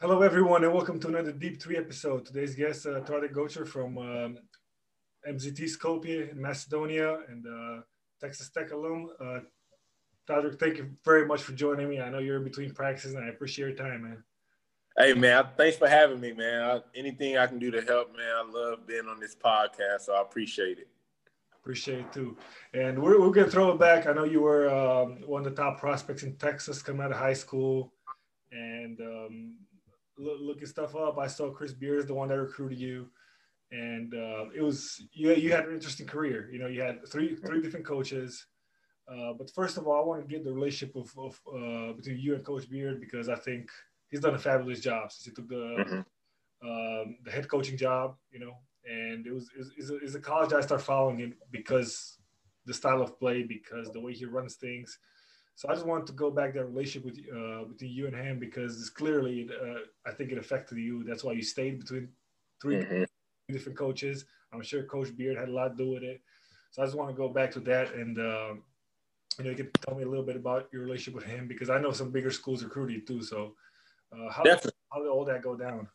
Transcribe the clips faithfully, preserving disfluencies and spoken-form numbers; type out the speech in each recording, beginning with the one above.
Hello, everyone, and welcome to another Deep Three episode. Today's guest, uh, Tadek Gocher from um, M Z T Skopje in Macedonia and uh, Texas Tech alum. Uh, Tadek, thank you very much for joining me. I know you're in between practices, and I appreciate your time, man. Hey, man, thanks for having me, man. I, anything I can do to help, man, I love being on this podcast, so I appreciate it. Appreciate it, too. And we're, we're going to throw it back. I know you were um, one of the top prospects in Texas coming out of high school. And um, look, looking stuff up, I saw Chris Beard, the one that recruited you. And uh, it was you, you had an interesting career. You know, you had three three different coaches. Uh, but first of all, I want to get the relationship of, of uh, between you and Coach Beard because I think he's done a fabulous job since he took the mm-hmm. um, the head coaching job. You know, and it was is is a college I start following him because the style of play, because the way he runs things. So I just wanted to go back that relationship with uh, between you and him because it's clearly uh, I think it affected you. That's why you stayed between three. Mm-hmm. different coaches. I'm sure Coach Beard had a lot to do with it. So I just want to go back to that and, uh, you know, you can tell me a little bit about your relationship with him because I know some bigger schools recruited you too. So uh, how, how did all that go down?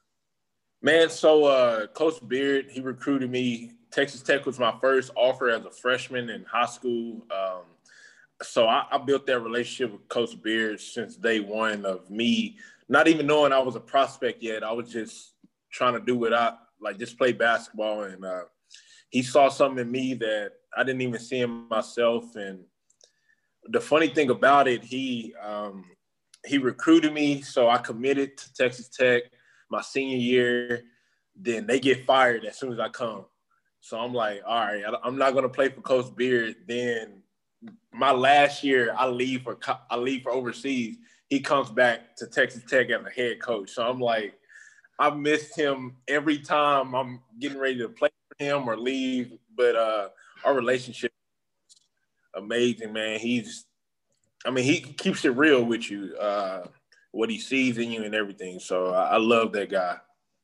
Man, so uh, Coach Beard, he recruited me. Texas Tech was my first offer as a freshman in high school. Um, so I, I built that relationship with Coach Beard since day one of me, not even knowing I was a prospect yet. I was just trying to do what I, like just play basketball. And uh, he saw something in me that I didn't even see in myself. And the funny thing about it, he um, he recruited me. So I committed to Texas Tech my senior year. Then they get fired as soon as I come. So I'm like, all right, I'm not going to play for Coach Beard. Then my last year, I leave for I leave for overseas. He comes back to Texas Tech as a head coach. So I'm like, I missed him every time I'm getting ready to play for him or leave. But uh, our relationship is amazing, man. He's, I mean, he keeps it real with you, uh, what he sees in you and everything. So I, I love that guy.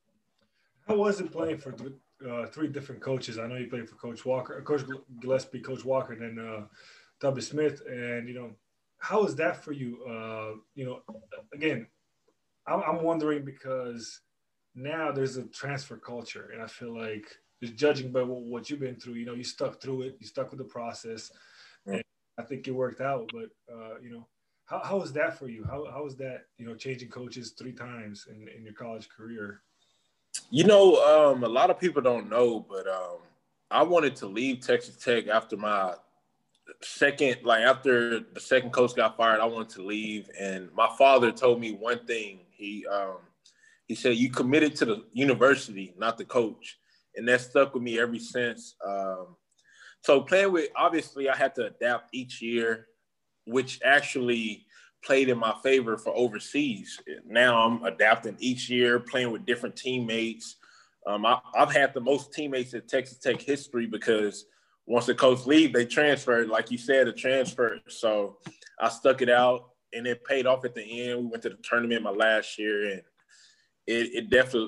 How was it playing for th- uh, three different coaches? I know you played for Coach Walker, Coach Gillespie, Coach Walker, and then uh, W. Smith. And, you know, how was that for you? Uh, you know, again, I'm, I'm wondering because – now there's a transfer culture, and I feel like just judging by what you've been through, you know, you stuck through it, you stuck with the process, and I think it worked out. But uh, you know, how how was that for you? How how was that, you know, changing coaches three times in, in your college career? You know, um, a lot of people don't know, but um, I wanted to leave Texas Tech after my second, like after the second coach got fired. I wanted to leave, and my father told me one thing. He um, He said, you committed to the university, not the coach. And that stuck with me ever since. Um, so playing with, obviously, I had to adapt each year, which actually played in my favor for overseas. Now I'm adapting each year, playing with different teammates. Um, I, I've had the most teammates in Texas Tech history because once the coach leaves, they transferred, like you said, a transfer. So I stuck it out, and it paid off at the end. We went to the tournament my last year, and It, it definitely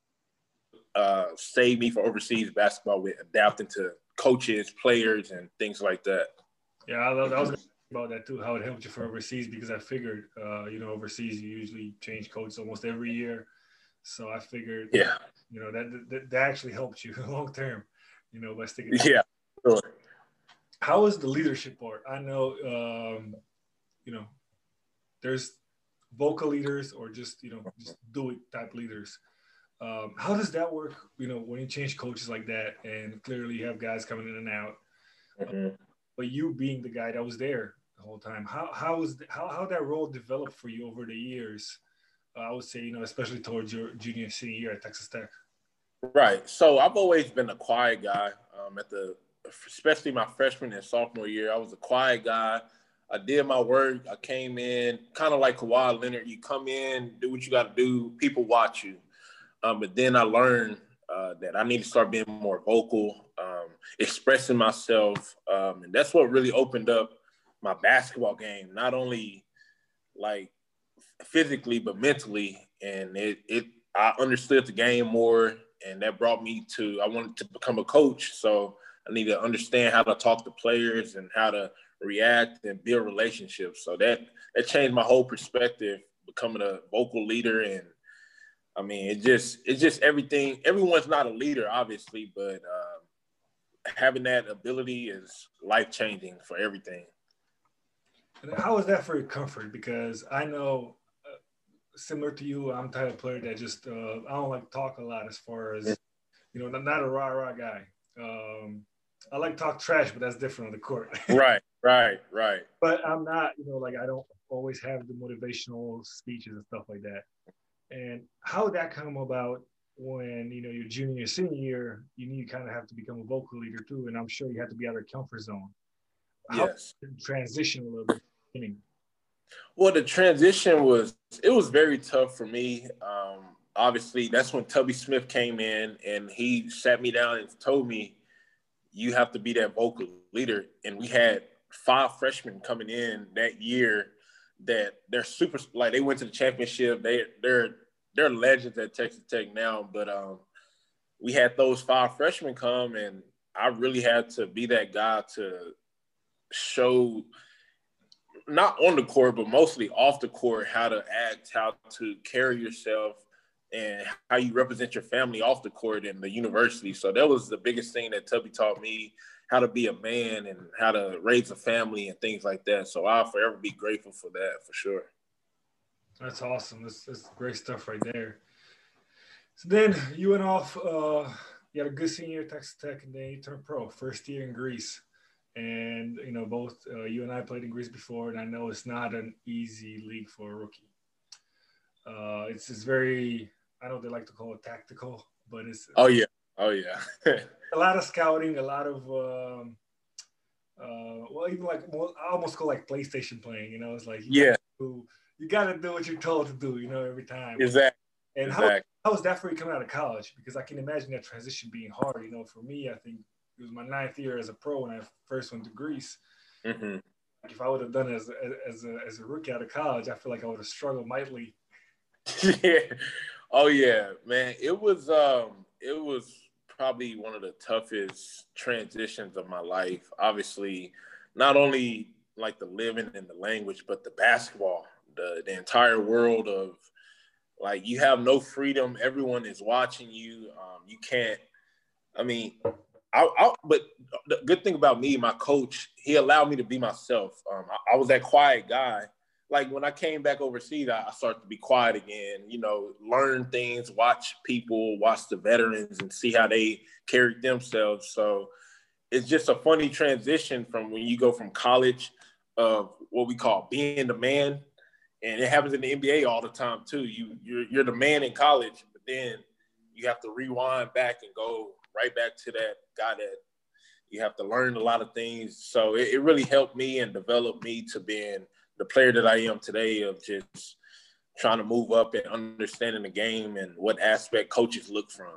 uh, saved me for overseas basketball with adapting to coaches, players, and things like that. Yeah, I, I was about that too, how it helped you for overseas because I figured, uh, you know, overseas you usually change coaches almost every year. So I figured, yeah, you know, that that, that actually helped you long term, you know, by sticking. Yeah, sure. How is the leadership part? I know, um, you know, there's vocal leaders or just, you know, just do it type leaders. Um, how does that work, you know, when you change coaches like that and clearly you have guys coming in and out, mm-hmm. uh, but you being the guy that was there the whole time, how how was the, how how that role developed for you over the years? Uh, I would say, you know, especially towards your junior senior year at Texas Tech. Right. So I've always been a quiet guy. Um, at the especially my freshman and sophomore year, I was a quiet guy. I did my work. I came in kind of like Kawhi Leonard. You come in, do what you got to do. People watch you. Um, but then I learned uh, that I need to start being more vocal, um, expressing myself. Um, and that's what really opened up my basketball game, not only like physically, but mentally. And it, it, I understood the game more, and that brought me to, I wanted to become a coach. So I need to understand how to talk to players and how to react and build relationships. So that, that changed my whole perspective, becoming a vocal leader and I mean, it just it's just everything. Everyone's not a leader, obviously, but um, having that ability is life changing for everything. And how is that for your comfort? Because I know, uh, similar to you, I'm the type of player that just uh, I don't like to talk a lot as far as you know, not, not a rah rah guy. Um, I like to talk trash, but that's different on the court. Right, right, right. But I'm not, you know, like I don't always have the motivational speeches and stuff like that. And how did that come about when, you know, your junior, senior year, you need kind of have to become a vocal leader too. And I'm sure you have to be out of your comfort zone. How Yes. did you transition a little bit? Well, the transition was, it was very tough for me. Um, obviously, that's when Tubby Smith came in and he sat me down and told me, you have to be that vocal leader. And we had five freshmen coming in that year that they're super, like they went to the championship. They, they're, they're legends at Texas Tech now, but um, we had those five freshmen come and I really had to be that guy to show, not on the court, but mostly off the court, how to act, how to carry yourself, and how you represent your family off the court in the university. So that was the biggest thing that Tubby taught me, how to be a man and how to raise a family and things like that. So I'll forever be grateful for that, for sure. That's awesome. That's, that's great stuff right there. So then you went off, uh, you had a good senior at Texas Tech, and then you turned pro, first year in Greece. And, you know, both uh, you and I played in Greece before, and I know it's not an easy league for a rookie. Uh, it's, it's very, I know they like to call it tactical, but it's. Oh, yeah. Oh, yeah. a lot of scouting, a lot of, um, uh, well, even like, well, I almost call like PlayStation playing, you know, it's like, you yeah. Gotta do, you got to do what you're told to do, you know, every time. Exactly. And exactly. how, how was that for you coming out of college? Because I can imagine that transition being hard, you know, for me, I think, it was my ninth year as a pro when I first went to Greece. Mm-hmm. If I would have done it as, as, a, as a rookie out of college, I feel like I would have struggled mightily. yeah. Oh, yeah, man. It was um, it was probably one of the toughest transitions of my life. Obviously, not only like the living and the language, but the basketball, the, the entire world of, like, you have no freedom. Everyone is watching you. Um, you can't, I mean – I, I, but the good thing about me, my coach, he allowed me to be myself. Um, I, I was that quiet guy. Like when I came back overseas, I, I started to be quiet again, you know, learn things, watch people, watch the veterans and see how they carried themselves. So it's just a funny transition from when you go from college of what we call being the man. And it happens in the N B A all the time too. You, you're, you're the man in college, but then you have to rewind back and go right back to that guy that you have to learn a lot of things. So it, it really helped me and developed me to being the player that I am today, of just trying to move up and understanding the game and what aspect coaches look from.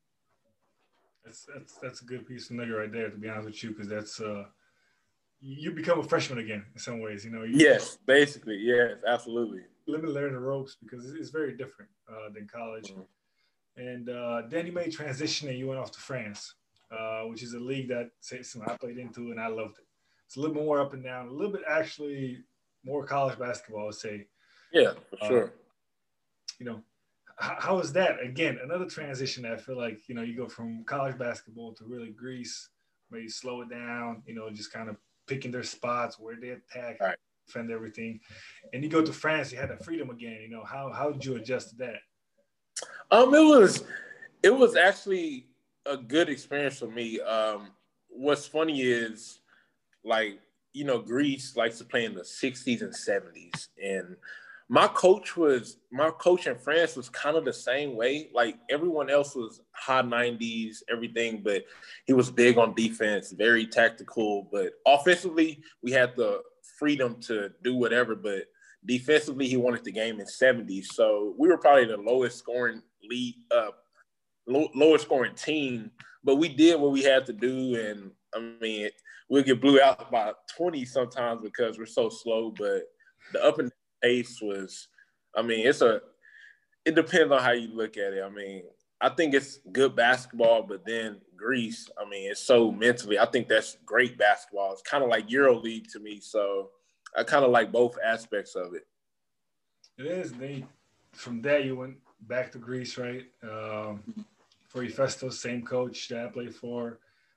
That's that's that's a good piece of nugget right there, to be honest with you, because that's uh, you become a freshman again in some ways. You know. You, yes, basically, yes, absolutely. Let me learn the ropes because it's very different uh, than college. Mm-hmm. And uh, then you made transition and you went off to France, uh, which is a league that I played into and I loved it. It's a little bit more up and down, a little bit actually more college basketball, I would say. Yeah, for sure. Uh, you know, how, how is that? Again, another transition that I feel like, you know, you go from college basketball to really Greece, maybe slow it down, you know, just kind of picking their spots, where they attack, right. defend everything. And you go to France, you had that freedom again. You know, how how did you adjust to that? Um, it was, it was actually a good experience for me. Um, what's funny is, like, you know, Greece likes to play in the sixties and seventies, and my coach was, my coach in France was kind of the same way. Like everyone else was high nineties, everything, but he was big on defense, very tactical. But offensively, we had the freedom to do whatever. But defensively, he wanted the game in seventies. So we were probably the lowest scoring lead, uh, low, lowest scoring team, but we did what we had to do. And I mean, we'll get blew out by twenty sometimes because we're so slow. But the up and down pace was, I mean, it's a, it depends on how you look at it. I mean, I think it's good basketball, but then Greece, I mean, it's so mentally, I think that's great basketball. It's kind of like EuroLeague to me. So I kind of like both aspects of it. It is. They, from that, you went back to Greece, right? Um, for Hephaestus, same coach that I played for.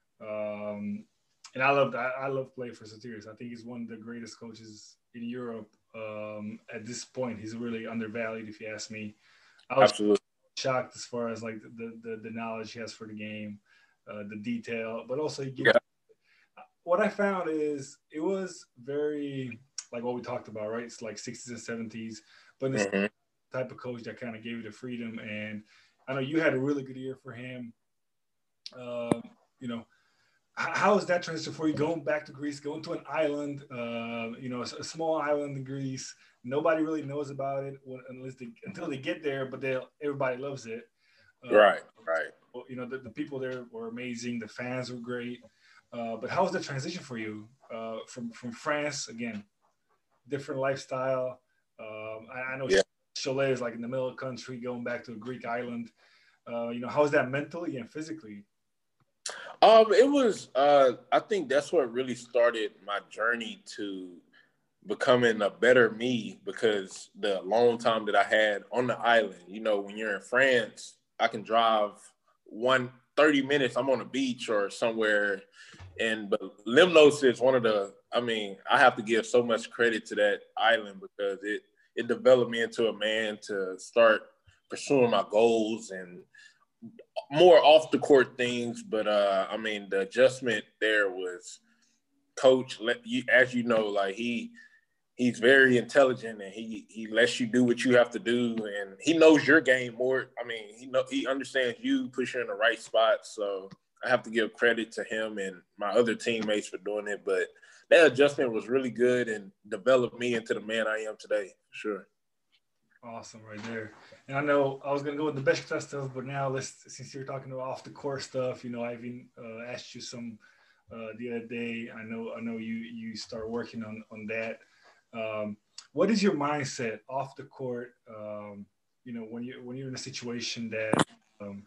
Um, and I loved I, I love playing for Sotiris. I think he's one of the greatest coaches in Europe um, at this point. He's really undervalued, if you ask me. I was Absolutely. shocked as far as like the the, the knowledge he has for the game, uh, the detail, but also he gives. Yeah. What I found is it was very like what we talked about, right? It's like sixties and seventies, but it's Mm-hmm. the type of coach that kind of gave you the freedom. And I know you had a really good year for him. Um, you know, how is that transition for you going back to Greece, going to an island, uh, you know, a, a small island in Greece? Nobody really knows about it unless they, until they get there, but they everybody loves it. Uh, Right, right. you know, the, the people there were amazing. The fans were great. Uh, but how was the transition for you uh, from from France again? Different lifestyle. Um, I, I know Yeah. Cholet is like in the middle of the country, going back to a Greek island. Uh, you know, how was that mentally and physically? Um, it was. Uh, I think that's what really started my journey to becoming a better me because the long time that I had on the island. You know, when you're in France, I can drive one thirty minutes. I'm on a beach or somewhere, and but Lemnos is one of the. I mean, I have to give so much credit to that island because it it developed me into a man to start pursuing my goals and more off the court things, but uh, I mean the adjustment there was coach. Let you, as you know, like he he's very intelligent and he he lets you do what you have to do, and he knows your game more. I mean, he know he understands you, puts you in the right spot. So I have to give credit to him and my other teammates for doing it. But that adjustment was really good and developed me into the man I am today. For sure. Awesome, right there. And I know I was gonna go with the Besiktas stuff, but now let's since you're talking about off the court stuff, you know, I even uh, asked you some uh, the other day. I know I know you you start working on on that. Um, what is your mindset off the court? Um, you know, when you when you're in a situation that um,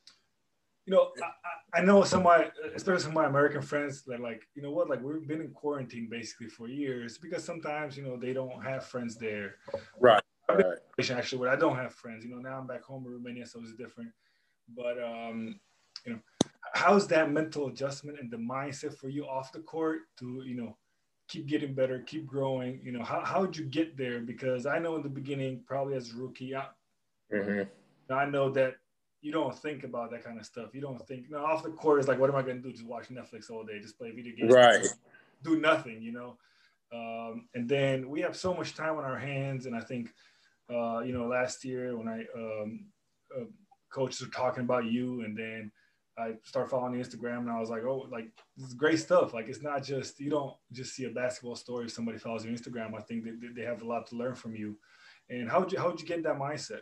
you know, I, I know some of my, especially some of my American friends, that like, you know what, like we've been in quarantine basically for years because sometimes, you know, they don't have friends there. Right. I've been in Right. a situation actually where I don't have friends. You know, now I'm back home in Romania, so it's different. But um, you know, how's that mental adjustment and the mindset for you off the court to, you know, keep getting better, keep growing? You know, how how would you get there? Because I know in the beginning, probably as a rookie, I, Mm-hmm. I know that you don't think about that kind of stuff. You don't think, no, off the court is like, what am I going to do? Just watch Netflix all day, just play video games, Right. do nothing, you know? Um, and then we have so much time on our hands. And I think, uh, you know, last year when I, um, uh, coaches were talking about you, and then I started following the Instagram and I was like, oh, like this is great stuff. Like, it's not just, you don't just see a basketball story. If somebody follows your Instagram, I think that they have a lot to learn from you. And how would you, how would you get in that mindset?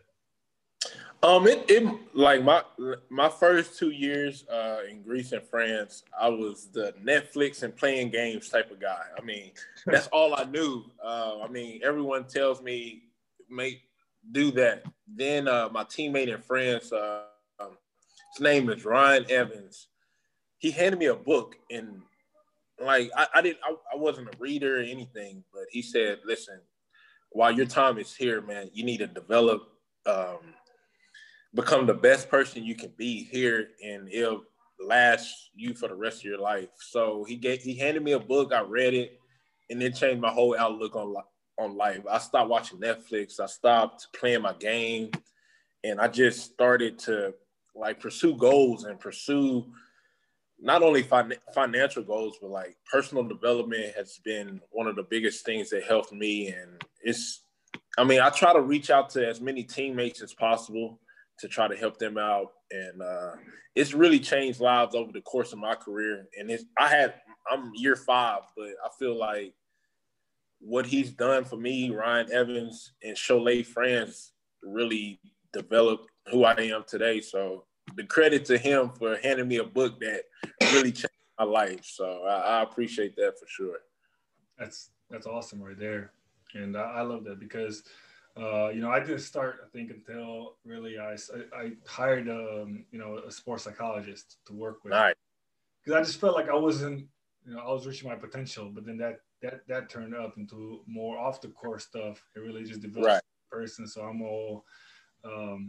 Um, it, it like my my first two years uh, in Greece and France, I was the Netflix and playing games type of guy. I mean, that's all I knew. Uh, I mean, everyone tells me make do that. Then uh, my teammate in France, uh, um, his name is Ryan Evans. He handed me a book, and like I, I didn't, I, I wasn't a reader or anything, but he said, "Listen, while your time is here, man, you need to develop." Um, become the best person you can be here, and it'll last you for the rest of your life. So he gave he handed me a book. I read it, and it changed my whole outlook on on life. I stopped watching Netflix. I stopped playing my game, and I just started to like pursue goals and pursue not only fin- financial goals, but like personal development has been one of the biggest things that helped me. And it's, I mean, I try to reach out to as many teammates as possible to try to help them out. And uh, it's really changed lives over the course of my career. And it's, I had, I'm year five, but I feel like what he's done for me, Ryan Evans and Cholet France, really developed who I am today. So the credit to him for handing me a book that really changed my life. So I, I appreciate that for sure. That's that's awesome right there, and I, I love that because uh, you know I didn't start I think until really I I, I hired um, you know a sports psychologist to work with Nice. because I just felt like I wasn't you know I was reaching my potential, but then that that that turned up into more off the court stuff. It really just developed Right. the person, so I'm all um,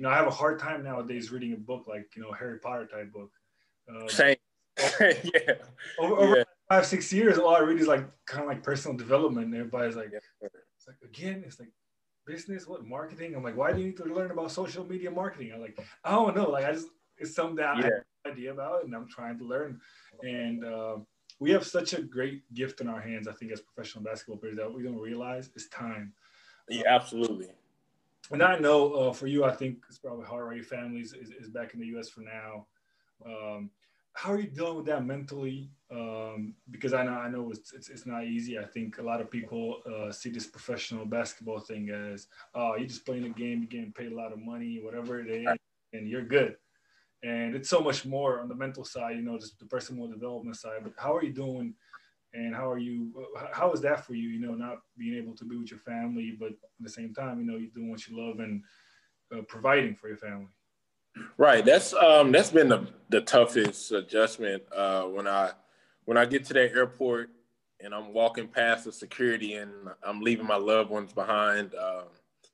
you know, I have a hard time nowadays reading a book like, you know, Harry Potter type book. Um, Same. yeah. Over, over yeah. five, six years, all I read is like kind of like personal development. And everybody's like, Yeah. it's like, again, it's like business, what marketing? I'm like, why do you need to learn about social media marketing? I'm like, I don't know. Like, I just, it's something that Yeah. I have no idea about and I'm trying to learn. And uh, we have such a great gift in our hands, I think, as professional basketball players that we don't realize is time. Yeah, absolutely. And I know uh, for you, I think it's probably hard, right? Your family is, is, is back in the U S for now. Um, how are you dealing with that mentally? Um, because I know I know it's, it's it's not easy. I think a lot of people uh, see this professional basketball thing as, oh, you're just playing a game, you're getting paid a lot of money, whatever it is, and you're good. And it's so much more on the mental side, you know, just the personal development side. But how are you doing? And how are you? How is that for you? You know, not being able to be with your family, but at the same time, you know, you're doing what you love and uh, providing for your family. Right. That's um that's been the, the toughest adjustment uh when I when I get to that airport and I'm walking past the security and I'm leaving my loved ones behind. Um,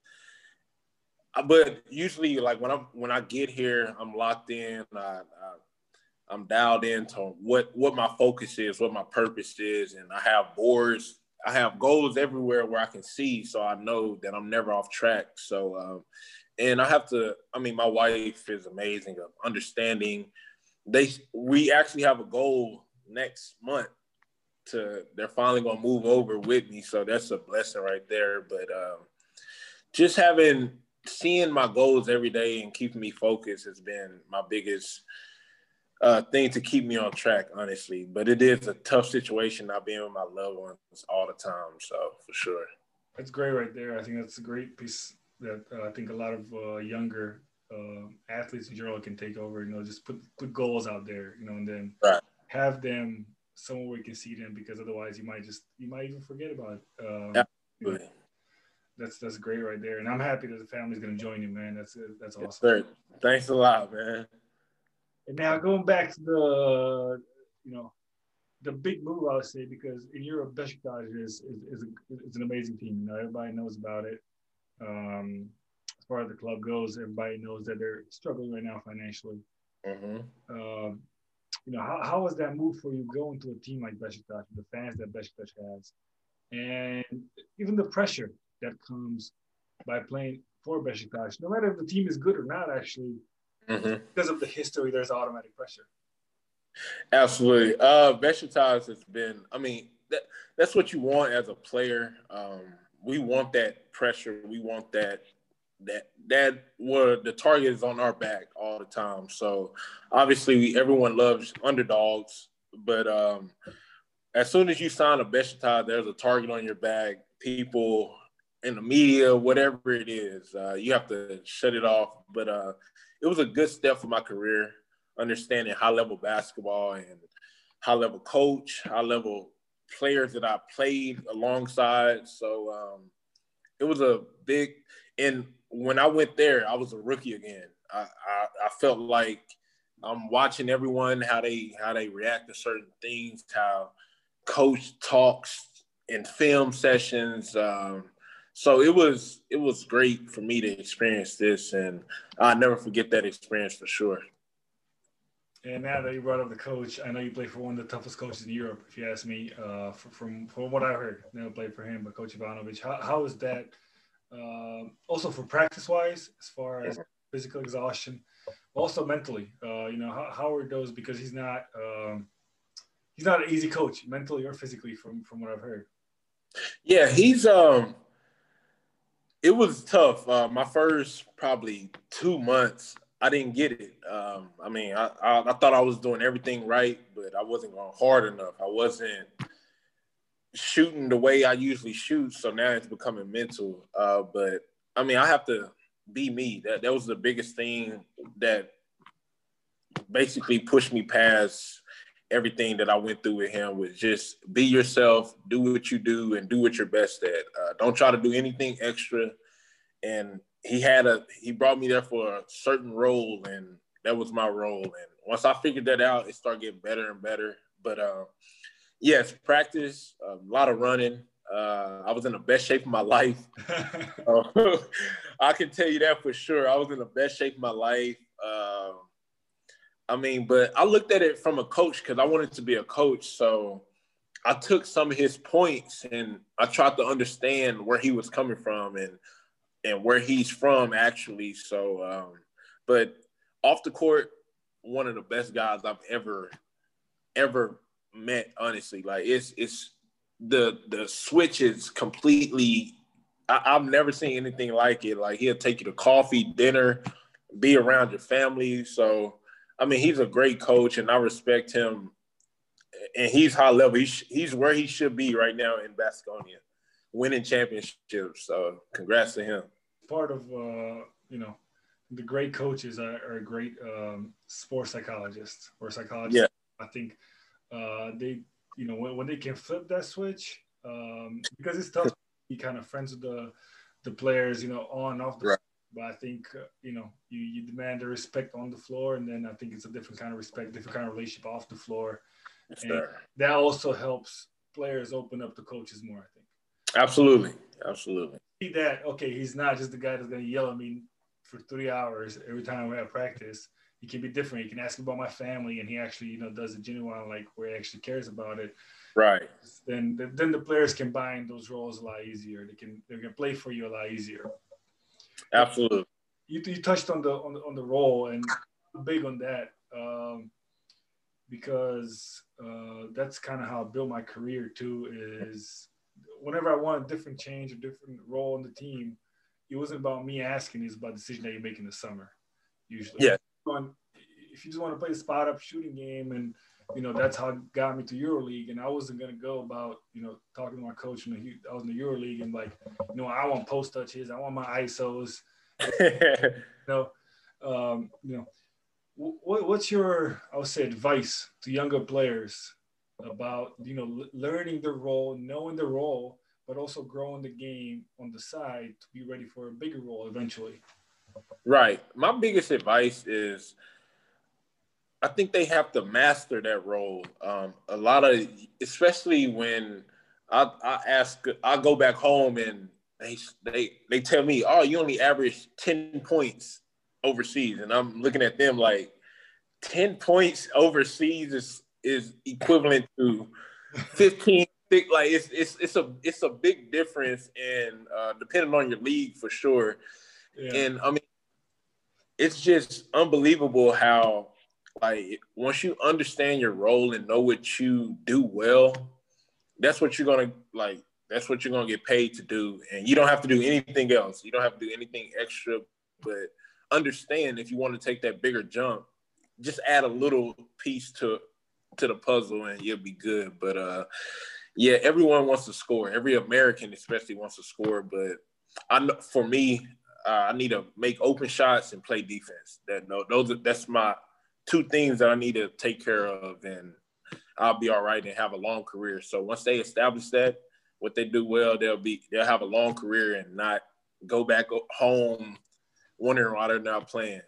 but usually like when I'm when I get here, I'm locked in. I, I I'm dialed into what what my focus is, what my purpose is, and I have boards. I have goals everywhere where I can see, so I know that I'm never off track. So um and I have to, I mean, my wife is amazing of understanding. They, we actually have a goal next month to, they're finally going to move over with me. So that's a blessing right there. But um, just having, seeing my goals every day and keeping me focused has been my biggest uh, thing to keep me on track, honestly. But it is a tough situation not being with my loved ones all the time. So for sure. That's great right there. I think that's a great piece that uh, I think a lot of uh, younger uh, athletes in general can take over. You know, just put put goals out there. You know, and then right. have them somewhere where you can see them, because otherwise you might just you might even forget about it. Um, you know, that's that's great right there, and I'm happy that the family's going to join you, man. That's that's awesome. Yes, thanks a lot, man. And now going back to the you know the big move, I would say, because in Europe, Besiktas is is is, a, is an amazing team. You know, everybody knows about it. Um, as far as the club goes, everybody knows that they're struggling right now financially. Mm-hmm. Um, you know, how, how was that move for you going to a team like Besiktas, the fans that Besiktas has, and even the pressure that comes by playing for Besiktas? No matter if the team is good or not, actually, mm-hmm. because of the history, there's automatic pressure. Absolutely. Uh, Besiktas has been, I mean, that, that's what you want as a player. Um, we want that pressure. We want that, that, that where the target is on our back all the time. So obviously we, everyone loves underdogs, but um, as soon as you sign a Besiktas, there's a target on your back. People in the media, whatever it is, uh, you have to shut it off. But uh, it was a good step for my career, understanding high-level basketball and high-level coach, high-level players that I played alongside. So um, it was a big – and when I went there, I was a rookie again. I, I, I felt like I'm watching everyone, how they how they react to certain things, how coach talks in film sessions. Um, so it was it was great for me to experience this, and I'll never forget that experience for sure. And now that you brought up the coach, I know you played for one of the toughest coaches in Europe, if you ask me, uh, for, from, from what I heard. Never played for him, but Coach Ivanovic. How, how is that uh, also for practice-wise, as far as physical exhaustion, also mentally? Uh, you know, how, how are those? Because he's not um, he's not an easy coach, mentally or physically, from, from what I've heard. Yeah, he's um, – it was tough. Uh, my first probably two months, I didn't get it. Um, I mean, I, I, I thought I was doing everything right, but I wasn't going hard enough. I wasn't shooting the way I usually shoot, so now it's becoming mental. Uh, but, I mean, I have to be me. That, that was the biggest thing that basically pushed me past everything that I went through with him, was just be yourself, do what you do, and do what you're best at. Uh, don't try to do anything extra. And he had a he brought me there for a certain role, and that was my role. And once I figured that out, it started getting better and better. But um, yes, practice, a lot of running, Uh, I was in the best shape of my life. uh, I can tell you that for sure. I was in the best shape of my life. Uh, I mean, but I looked at it from a coach because I wanted to be a coach. So I took some of his points and I tried to understand where he was coming from and and where he's from actually. So, um, but off the court, one of the best guys I've ever ever met. Honestly, like it's it's the the switch is completely. I, I've never seen anything like it. Like he'll take you to coffee, dinner, be around your family. So, I mean, he's a great coach, and I respect him. And he's high level. He's he's where he should be right now in Baskonia, winning championships. So, congrats to him. Part of uh, you know, the great coaches are, are great um, sports psychologists or psychologists. Yeah. I think uh, they, you know, when, when they can flip that switch, um, because it's tough to be kind of friends with the the players, you know, on and off the right. But I think, uh, you know, you, you demand the respect on the floor, and then I think it's a different kind of respect, different kind of relationship off the floor. And that also helps players open up to coaches more, I think. Absolutely. Absolutely. See that, okay, he's not just the guy that's going to yell at me for three hours every time we have practice. He can be different. He can ask about my family, and he actually, you know, does a genuine, like, where he actually cares about it. Right. Then, then the players can bind those roles a lot easier. They can they can play for you a lot easier. Absolutely. You, you touched on the on the, on the role, and I'm big on that um, because uh, that's kind of how I built my career too. Is whenever I want a different change, a different role in the team, it wasn't about me asking. It's about the decision that you make in the summer, usually. Yeah. If you just want to play the spot up shooting game, and you know that's how it got me to EuroLeague, and I wasn't gonna go about you know talking to my coach. And I was in the EuroLeague, and like you know I want post touches, I want my I S Os. you know, um, you know, what, what's your, I would say, advice to younger players about, you know, learning the role, knowing the role, but also growing the game on the side to be ready for a bigger role eventually? Right. My biggest advice is I think they have to master that role. Um, a lot of, especially when I, I ask, I go back home and They, they they tell me, oh, you only average ten points overseas. And I'm looking at them like ten points overseas is is equivalent to fifteen. Like it's it's it's a it's a big difference, and uh, depending on your league for sure. Yeah. And I mean, it's just unbelievable how like once you understand your role and know what you do well, that's what you're gonna like. That's what you're going to get paid to do. And you don't have to do anything else. You don't have to do anything extra. But understand if you want to take that bigger jump, just add a little piece to to the puzzle and you'll be good. But, uh, yeah, everyone wants to score. Every American especially wants to score. But I know, for me, uh, I need to make open shots and play defense. That no, those are, That's my two things that I need to take care of, and I'll be all right and have a long career. So once they establish that, what they do well, they'll be they'll have a long career and not go back home wondering why they're not playing.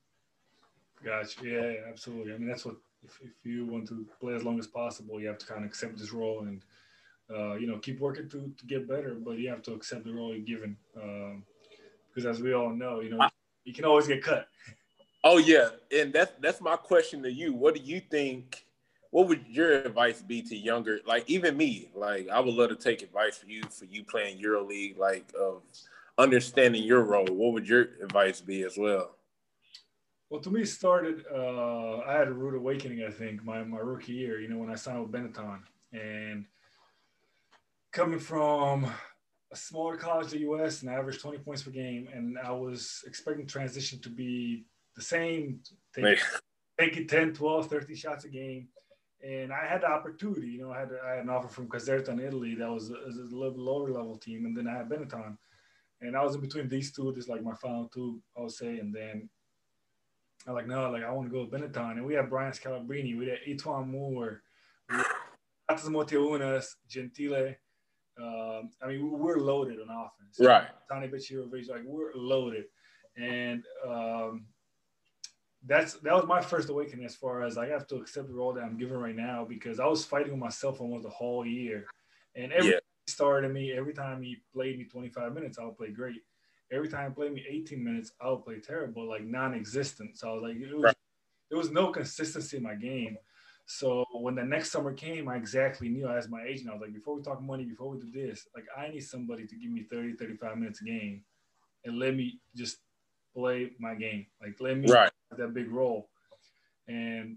Gotcha. Yeah, yeah, absolutely. I mean, that's what if, if you want to play as long as possible, you have to kind of accept this role and uh, you know keep working to to get better. But you have to accept the role you're given um, because, as we all know, you know I, you can always get cut. Oh yeah, and that's that's my question to you. What do you think? What would your advice be to younger, like even me? Like I would love to take advice for you, for you playing EuroLeague, like of understanding your role. What would your advice be as well? Well, to me, it started. Uh, I had a rude awakening. I think my my rookie year. You know, when I signed with Benetton, and coming from a smaller college in the U S and I averaged twenty points per game, and I was expecting transition to be the same, take, take it ten, twelve, thirteen shots a game. And I had the opportunity, you know, I had, I had an offer from Caserta in Italy that was a, was a little lower level team. And then I had Benetton. And I was in between these two, just like my final two, I would say. And then I'm like, no, like I want to go with Benetton. And we had Brian Scalabrine, we had Etuan Moore, we had Atas Moteunas, Gentile. Um, I mean, we're loaded on offense. Right. Tony Bechirovic, like we're loaded. And um, That's that was my first awakening as far as I have to accept the role that I'm given right now, because I was fighting with myself almost the whole year. And every yeah. He started me every time he played me twenty-five minutes, I would play great. Every time he played me eighteen minutes, I would play terrible, like non-existent. So I was like, it was Right. there was no consistency in my game. So when the next summer came, I exactly knew. I asked my agent, I was like, before we talk money, before we do this, like I need somebody to give me thirty, thirty-five minutes a game and let me just play my game. Like let me Right. have that big role. And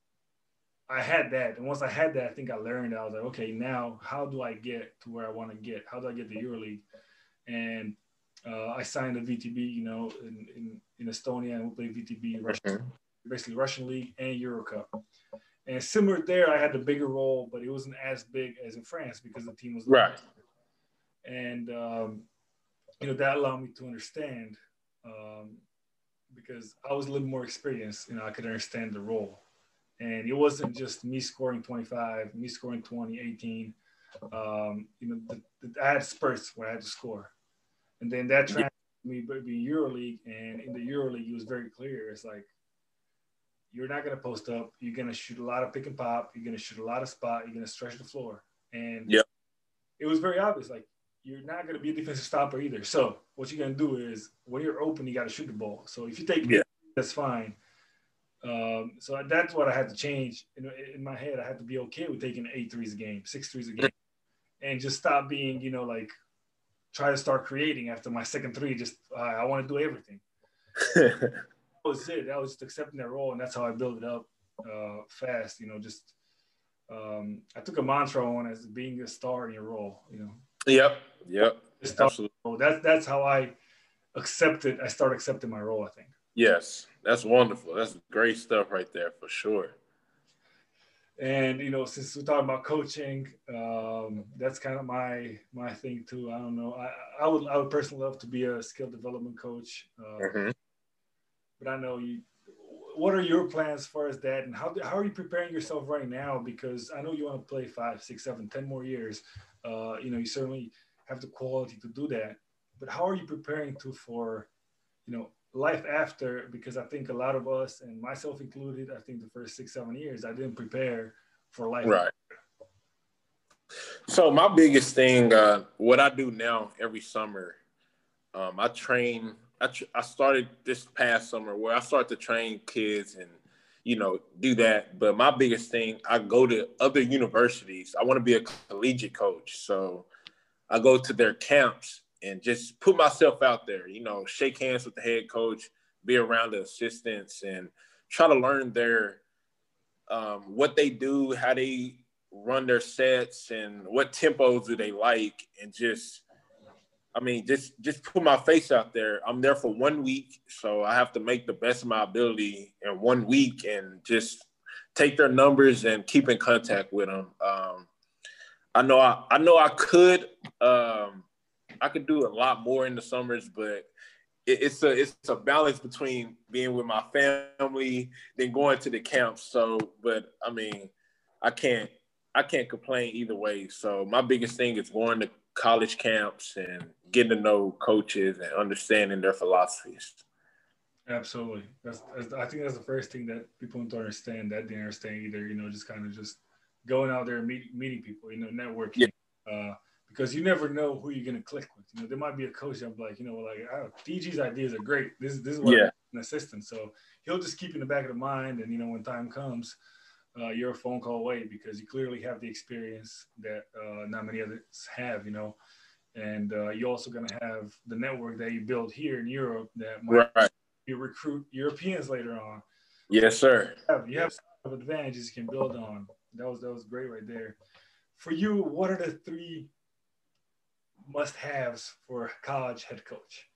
I had that. And once I had that, I think I learned, I was like, okay, now how do I get to where I want to get? How do I get to EuroLeague? And uh, I signed a V T B, you know, in, in, in Estonia, and we played V T B, Russian, Mm-hmm. basically Russian League and Euro Cup. And similar there, I had the bigger role, but it wasn't as big as in France because the team was right. And um, you know, that allowed me to understand um, because I was a little more experienced. You know, I could understand the role, and it wasn't just me scoring twenty-five, me scoring twenty, eighteen. Um, you know, the, the, I had spurts where I had to score, and then that transferred me to be EuroLeague, and in the EuroLeague, it was very clear. It's like, you're not going to post up. You're going to shoot a lot of pick and pop. You're going to shoot a lot of spot. You're going to stretch the floor. And yep. it was very obvious. Like, you're not going to be a defensive stopper either. So what you're going to do is when you're open, you got to shoot the ball. So if you take yeah. it, that's fine. Um, so that's what I had to change. In, in my head, I had to be okay with taking eight threes a game, six threes a game, and just stop being, you know, like, try to start creating after my second three. Just, uh, I want to do everything. That was it. That was just accepting that role, and that's how I built it up uh, fast. You know, just um, I took a mantra on as being a star in your role. You know. Yep. Yep. Absolutely. Role. That's that's how I accepted. I started accepting my role, I think. Yes, that's wonderful. That's great stuff right there for sure. And you know, since we're talking about coaching, um, that's kind of my my thing too. I don't know. I, I would I would personally love to be a skill development coach. Uh, mm-hmm. But I know you. What are your plans as far as that, and how how are you preparing yourself right now? Because I know you want to play five, six, seven, ten more years. Uh, you know, you certainly have the quality to do that. But how are you preparing to for, you know, life after? Because I think a lot of us, and myself included, I think the first six, seven years, I didn't prepare for life. Right. So my biggest thing, uh, what I do now every summer, um, I train. I, tr- I started this past summer where I start to train kids and, you know, do that. But my biggest thing, I go to other universities. I want to be a collegiate coach. So I go to their camps and just put myself out there, you know, shake hands with the head coach, be around the assistants and try to learn their, um, what they do, how they run their sets and what tempos do they like, and just, I mean, just just put my face out there. I'm there for one week, so I have to make the best of my ability in one week and just take their numbers and keep in contact with them. Um, I know I, I know I could um, I could do a lot more in the summers, but it, it's a it's a balance between being with my family then going to the camps. So, but I mean, I can't I can't complain either way. So my biggest thing is going to college camps and getting to know coaches and understanding their philosophies. Absolutely. That's, that's I think that's the first thing that people don't understand, that they understand either, you know, just kind of just going out there and meet, meeting people, you know, networking. Yeah. Uh, because you never know who you're going to click with. You know, there might be a coach that's like, you know, like, oh, D G's ideas are great. This, this is what yeah. an assistant. So he'll just keep in the back of the mind. And, you know, when time comes, uh, you're a phone call away because you clearly have the experience that uh, not many others have, you know. And uh, you're also going to have the network that you build here in Europe that might right. you recruit Europeans later on. Yes, sir. You have, you have yes. advantages you can build on. That was that was great right there. For you, what are the three must-haves for a college head coach?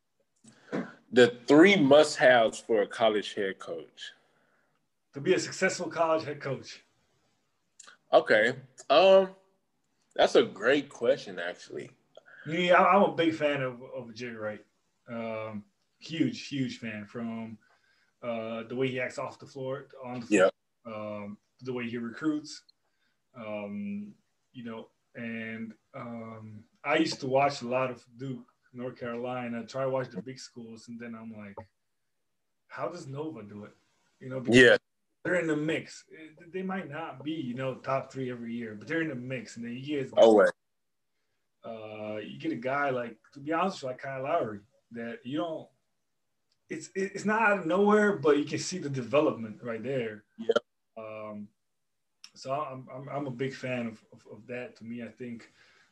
The three must-haves for a college head coach. To be a successful college head coach. Okay. Um, that's a great question, actually. Yeah, I'm a big fan of, of Jerry Wright. Um, huge, huge fan from uh, the way he acts off the floor, on the floor, yeah. um, the way he recruits, um, you know, and um, I used to watch a lot of Duke, North Carolina, try to watch the big schools, and then I'm like, how does Nova do it? You know, because yeah. they're in the mix. They might not be, you know, top three every year, but they're in the mix, and then you guys oh, wait. you get a guy like, to be honest with you, like Kyle Lowry, that you don't, it's it's not out of nowhere, but you can see the development right there. Yeah. Um, so I'm, I'm I'm a big fan of, of, of that. To me, I think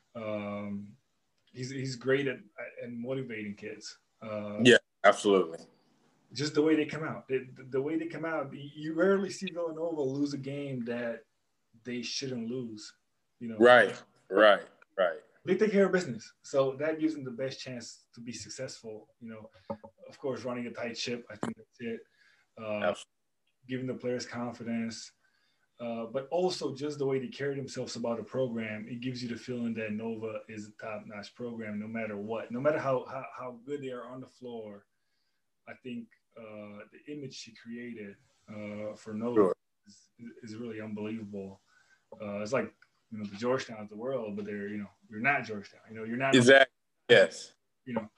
um, he's he's great at, at motivating kids. Uh, yeah, absolutely. Just the way they come out, the, the way they come out, you rarely see Villanova lose a game that they shouldn't lose. You know, right, right, right. They take care of business, so that gives them the best chance to be successful. You know, of course, running a tight ship, I think that's it. Uh, giving the players confidence, uh, but also just the way they carry themselves about a program, it gives you the feeling that Nova is a top-notch program, no matter what, no matter how how, how good they are on the floor. I think uh, the image she created uh, for Nova sure. is, is really unbelievable. Uh, it's like, you know, the Georgetown of the world, but they're, you know, you're not Georgetown. You know, you're not. Exactly. Yes. You know,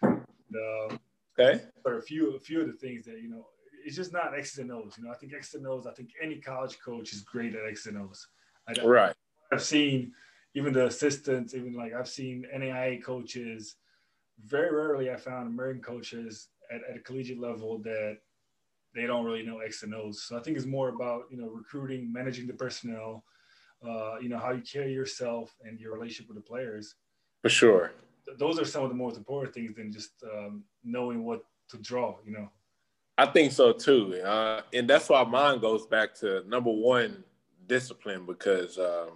the, okay. Or a few, a few of the things that, you know, it's just not X's and O's. You know, I think X's and O's, I think any college coach is great at X's and O's. I, right. I've seen even the assistants, even like I've seen N A I A coaches. Very rarely I found American coaches at, at a collegiate level that they don't really know X and O's. So I think it's more about, you know, recruiting, managing the personnel, uh, you know, how you carry yourself and your relationship with the players. For sure. Those are some of the most important things than just um, knowing what to draw, you know. I think so too. Uh, and that's why mine goes back to number one, discipline, because um,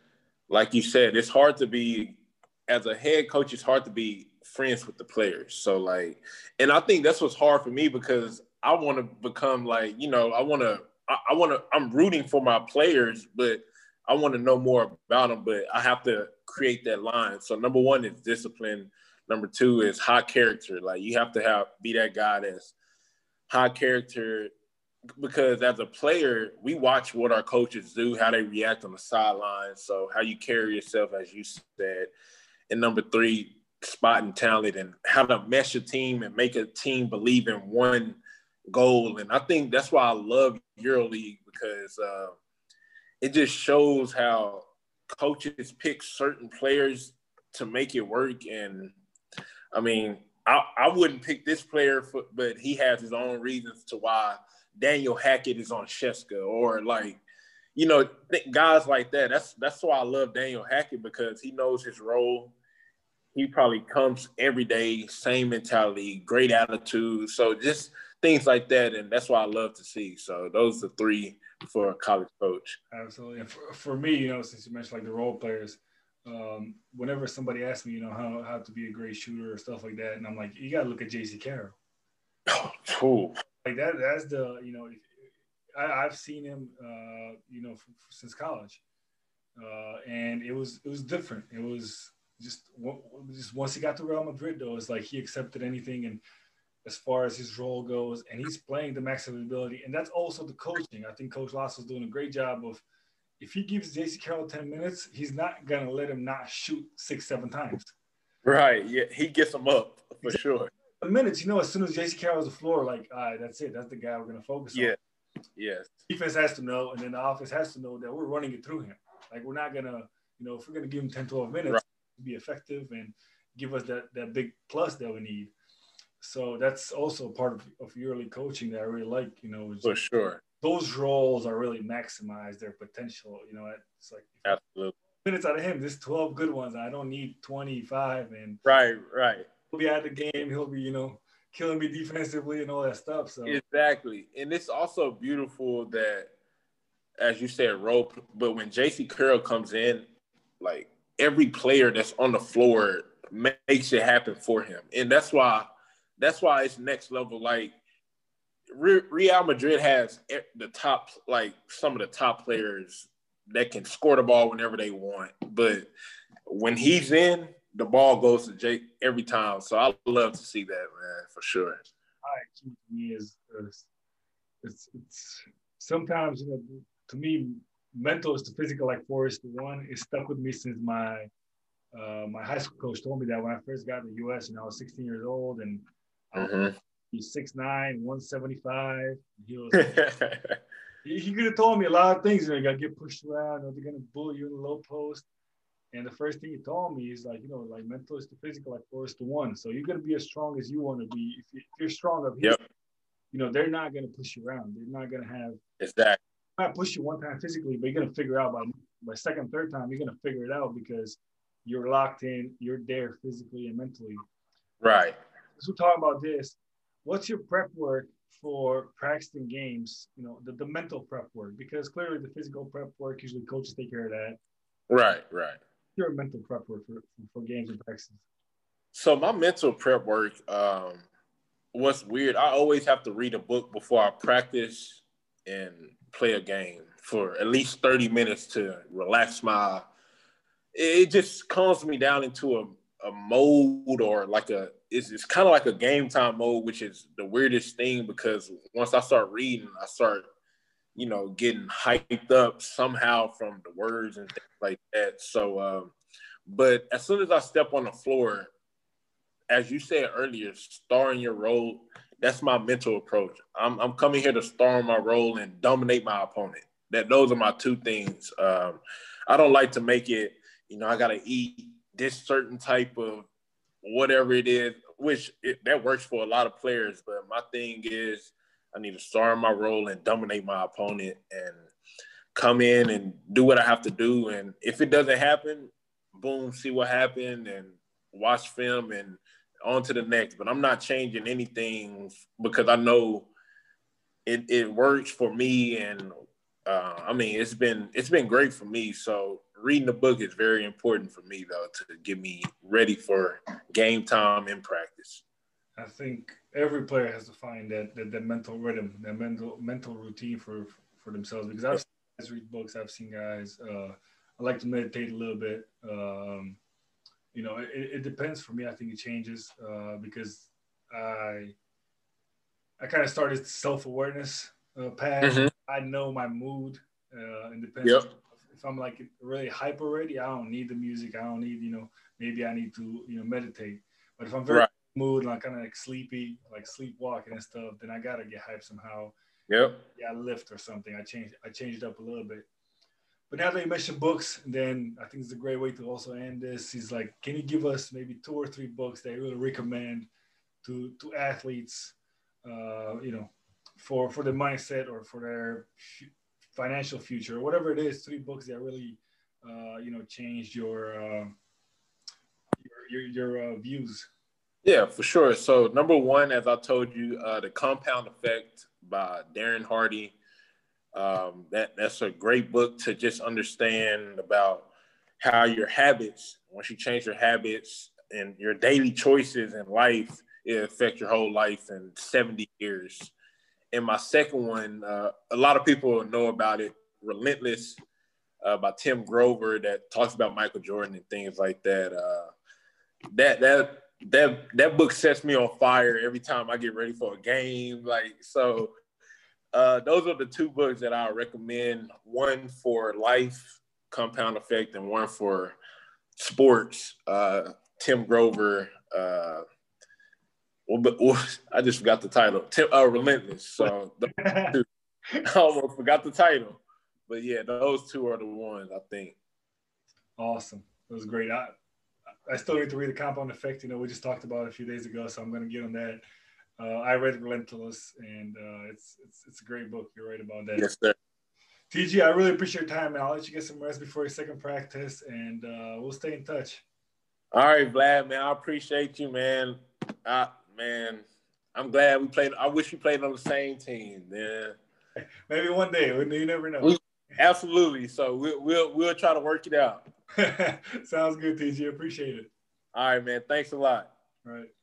like you said, it's hard to be, as a head coach, it's hard to be friends with the players. So like, and I think that's what's hard for me, because I want to become like, you know, I want to, I, I want to, I'm rooting for my players, but I want to know more about them, but I have to create that line. So number one is discipline. Number two is high character. Like you have to have, be that guy that's high character, because as a player, we watch what our coaches do, how they react on the sideline. So how you carry yourself, as you said. And number three, spotting talent and how to mesh a team and make a team believe in one goal. And I think that's why I love EuroLeague, because uh, it just shows how coaches pick certain players to make it work. And I mean, I, I wouldn't pick this player, for, but he has his own reasons to why Daniel Hackett is on Sheska, or like, you know, guys like that. That's that's why I love Daniel Hackett, because he knows his role. He probably comes every day, same mentality, great attitude. So just things like that, and that's what I love to see. So those are three for a college coach. Absolutely. And for, for me, you know, since you mentioned like the role players, um, whenever somebody asks me, you know, how, how to be a great shooter or stuff like that, and I'm like, you got to look at J C Carroll. Cool. Like that, that's the, you know, I, I've seen him, uh, you know, f- f- since college. Uh, and it was, it was different. It was just, just once he got to Real Madrid, though, it's like he accepted anything. And as far as his role goes, and he's playing the max of his ability. And that's also the coaching. I think Coach Lasso's doing a great job of, if he gives J C Carroll ten minutes, he's not going to let him not shoot six, seven times. Right. Yeah. He gets them up for exactly. sure. The minutes, you know, as soon as J C Carroll's on the floor, like, all right, that's it. That's the guy we're going to focus yeah. on. Yeah. Yes. Defense has to know, and then the offense has to know that we're running it through him. Like, we're not going to, you know, if we're going to give him ten, twelve minutes, right. be effective and give us that, that big plus that we need. So that's also part of, of EuroLeague coaching that I really like, you know. For sure. Those roles are really maximize their potential, you know. It's like absolutely minutes out of him, there's twelve good ones. I don't need twenty-five. And right, right. He'll be out of the game. He'll be, you know, killing me defensively and all that stuff. So exactly. And it's also beautiful that, as you said, role, but when J C Carroll comes in, like every player that's on the floor makes it happen for him. And that's why that's why it's next level. Like Real Madrid has the top, like some of the top players that can score the ball whenever they want. But when he's in, the ball goes to Jake every time. So I love to see that, man, for sure. I keep me is it's it's sometimes, you know, to me, mental is the physical, like Forrest One. It's stuck with me since my uh, my high school coach told me that when I first got to the U S and I was sixteen years old, and mm-hmm. he's six nine, one seventy-five. He was he, he could have told me a lot of things. You know, you got to get pushed around, or they're gonna bully you in the low post. And the first thing he told me is like, you know, like mental is to physical, like four is to one. So you're gonna be as strong as you want to be. If, you, if you're strong of his, Yep. you know, they're not gonna push you around. They're not gonna have Exactly. Might push you one time physically, but you're gonna figure out by by second, third time, you're gonna figure it out because you're locked in, you're there physically and mentally. Right. So talking about this, what's your prep work for practicing games? You know, the, the mental prep work, because clearly the physical prep work, usually coaches take care of that. Right, right. Your mental prep work for, for games and practices. So my mental prep work, um, what's weird, I always have to read a book before I practice and play a game for at least thirty minutes to relax my, it just calms me down into a, a mode or like a, it's, it's kind of like a game time mode, which is the weirdest thing because once I start reading, I start, you know, getting hyped up somehow from the words and things like that. So, um, but as soon as I step on the floor, as you said earlier, starring your role, that's my mental approach. I'm, I'm coming here to star in my role and dominate my opponent. That those are my two things. Um, I don't like to make it, you know, I got to eat this certain type of whatever it is, which it, that works for a lot of players. But my thing is I need to star in my role and dominate my opponent and come in and do what I have to do. And if it doesn't happen, boom, see what happened and watch film and on to the next. But I'm not changing anything because I know it, it works for me. And uh, I mean, it's been it's been great for me. So reading the book is very important for me, though, to get me ready for game time in practice. I think every player has to find that that, that mental rhythm, that mental mental routine for for themselves. Because I've seen guys read books, I've seen guys. Uh, I like to meditate a little bit. Um, you know, it, it depends for me. I think it changes uh, because I I kind of started self awareness uh, path. Mm-hmm. I know my mood. Uh, and depends Yep. if I'm like really hype already. I don't need the music. I don't need you know. Maybe I need to you know meditate. But if I'm very Right. mood, like kind of like sleepy, like sleepwalking and stuff, then I gotta get hyped somehow. Yep. Yeah, I lift or something. I changed I changed it up a little bit. But now that you mentioned books, then I think it's a great way to also end this. He's like, can you give us maybe two or three books that you really recommend to to athletes, uh, you know, for for their mindset or for their f- financial future, or whatever it is. Three books that really, uh, you know, changed your uh, your your, your uh, views. Yeah, for sure. So number one, as I told you, uh, The Compound Effect by Darren Hardy. Um, that that's a great book to just understand about how your habits, once you change your habits and your daily choices in life, it affects your whole life in seventy years. And my second one, uh, a lot of people know about it, Relentless, uh, by Tim Grover, that talks about Michael Jordan and things like that. Uh, that that that that book sets me on fire every time I get ready for a game. Like so. Uh, those are the two books that I recommend. One for life, Compound Effect, and one for sports. Uh, Tim Grover. Uh, well, well, I just forgot the title. Tim, uh, Relentless. So I almost forgot the title. But yeah, those two are the ones I think. Awesome. It was great. I I still need to read the Compound Effect. You know, we just talked about it a few days ago, so I'm going to get on that. Uh, I read Relentless, and uh, it's it's it's a great book. You're right about that. Yes, sir. T G, I really appreciate your time, and I'll let you get some rest before your second practice, and uh, we'll stay in touch. All right, Vlad, man. I appreciate you, man. I, man, I'm glad we played. I wish we played on the same team, man. Maybe one day. You never know. We, absolutely. So we'll, we'll we'll try to work it out. Sounds good, T G. Appreciate it. All right, man. Thanks a lot. All right.